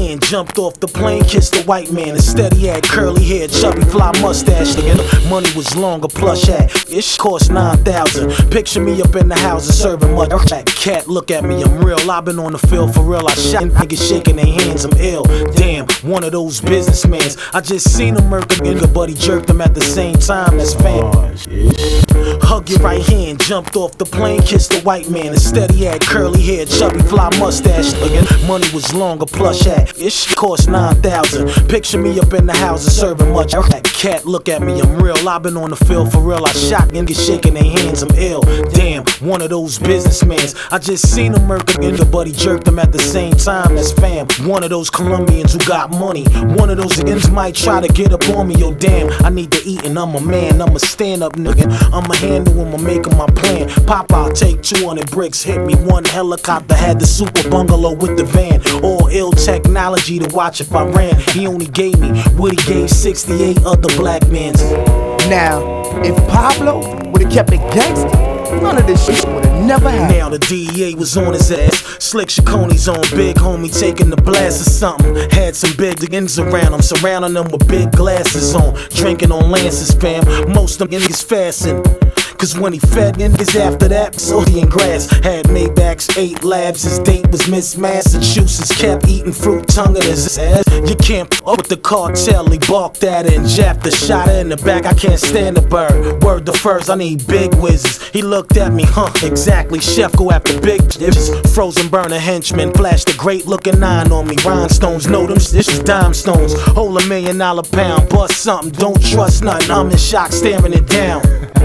hand, jumped off the plane, kissed the white man. Instead he had curly hair, chubby fly mustache. Money was long, a plush hat. It cost 9,000. Picture me up in the house serving mud. That cat, look at me, I'm real. I've been on the field for real. I shot niggas shaking their hands, I'm ill. Damn, one of those businessmen. I just seen him murder nigga, but he jerked him at the same time. That's fam. Hug your right hand, jumped off the plane, kissed the white man. Instead he had curly hair, chubby fly mustache. Money was long, a plush hat. It cost 9,000. Picture me up in the house serving much. That cat, look at me, I'm real. I've been on the field for real. I shot niggas shaking their hands, I'm ill. Damn, one of those businessmen. I just seen him murder nigga, but he jerked him at the same time. That's fam. One of those Colombians who got money. One of those niggas might try to get up on me. Yo damn, I need to eat and I'm a man. I'm a stand up nigga. I'ma handle him, I'm making my plan. Pop out, take 200 bricks, hit me. One helicopter had the super bungalow with the van. All ill technology to watch if I ran. He only gave me what he gave 68 other black men. Now, if Pablo would've kept it gangster, none of this shit would've never happened. Now the DEA was on his ass. Slick Chacone's on, big homie taking the blast or something. Had some big niggas around him, surrounding them with big glasses on. Drinking on Lance's fam, most of them niggas fasting. Cause when he fed niggas after that, so he in grass. Had Maybachs, 8 labs, his date was Miss Massachusetts. Kept eating fruit, tongue in his ass. You can't up with the cartel, he balked at her and jabbed the shot her in the back. I can't stand the bird. Word the first, I need big whizzes. He looked at me, exactly. Chef go after big dishes. Frozen burner henchman, flashed a great looking 9 on me. Rhinestones, know them, this is dime stones. Hold $1 million pound, bust something, don't trust nothing. I'm in shock, staring it down.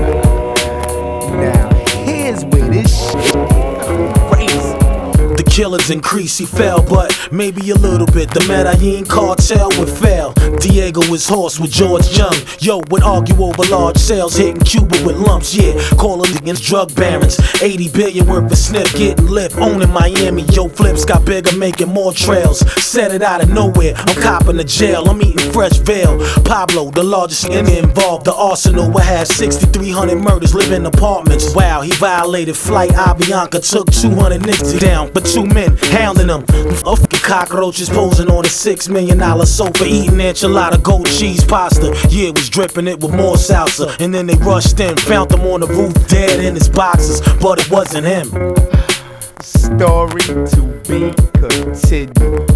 Now, here's where this shit crazy. The killers increase, he fell, but maybe a little bit. The Medellin cartel would fail. Diego was horse with George Young. Yo, would argue over large sales, hitting Cuba with lumps, yeah. Calling against drug barons. 80 billion worth of snip, getting lip, owning Miami. Yo, flips got bigger, making more trails. Set it out of nowhere, I'm copping the jail. I'm eating fresh veal. Pablo, the largest nigga involved. The arsenal will have 6,300 murders, live in apartments. Wow, he violated flight. Avianca took 200 niggas down, but 2 men hounding them. Fucking cockroaches posing on a $6 million sofa, eating enchilada, goat cheese pasta. Yeah, it was dripping it with more salsa. And then they rushed in, found him on the roof, dead in his boxes, but it wasn't him. Story to be continued,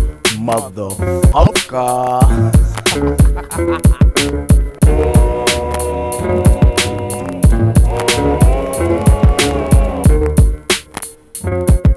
motherfucker.